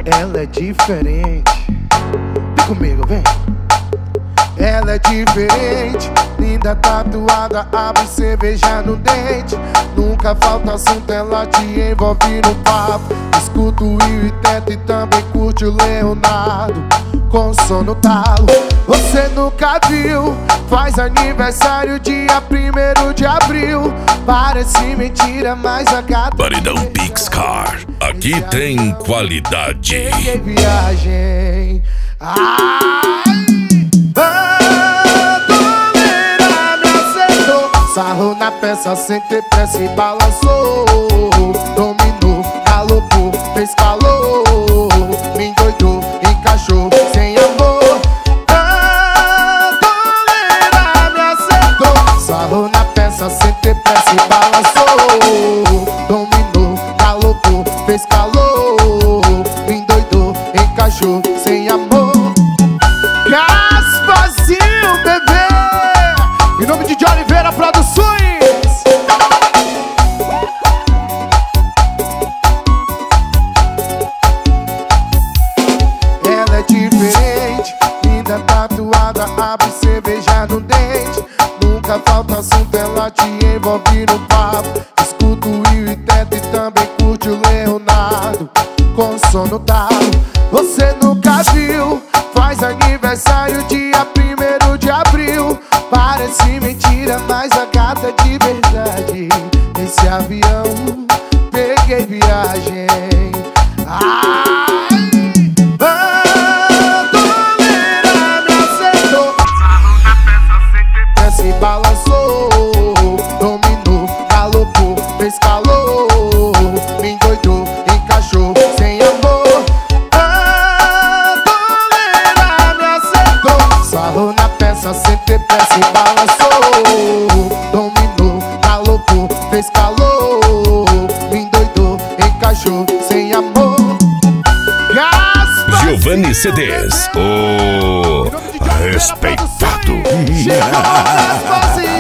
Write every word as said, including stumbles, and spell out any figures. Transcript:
Ela é diferente. Vem comigo, vem. Ela é diferente, linda, tatuada, abre cerveja no dente. Nunca falta assunto, ela te envolve no papo. Escuta o Will e Teto e também curte o Leonardo com som no talo. Você nunca viu, faz aniversário dia primeiro de abril. Parece mentira, mas a gata Paredão Pixcar, aqui tem qualidade. Que viagem. Ai, bandoleira me acertou. Sarrou na peça sem ter pressa e balançou. Dominou, galopou, fez calor. Me endoidou, encaixou, sem amor. Bandoleira me acertou. Sarrou na peça sem ter pressa e balançou. Dominou, galopou, fez calor. Me endoidou, encaixou, sem amor. Gasparzinho, bebê. Em nome de Johnny Oliveira Produções. Ela é diferente, linda, tatuada, abre cerveja no dente. Nunca falta assunto, ela te envolve no papo. Escuta o Will e Teto e também curte o Leonardo com som no talo. Você nunca viu, faz aniversário dia primeiro de abril. Parece mentira, mas a gata é de verdade. Esse avião, peguei viagem. Ai, bandoleira me acertou. Se balançou, dominou, galopou, fez calor. Me endoidou, encaixou, sem amor. Bandoleira me acertou. Sarrou na peça sem ter pressa e balançou. Dominou, galopou, fez calor. Me endoidou, encaixou, sem amor. Gasparzinho, Giovanni C Ds, o respeitado. chegou Gasparzinho.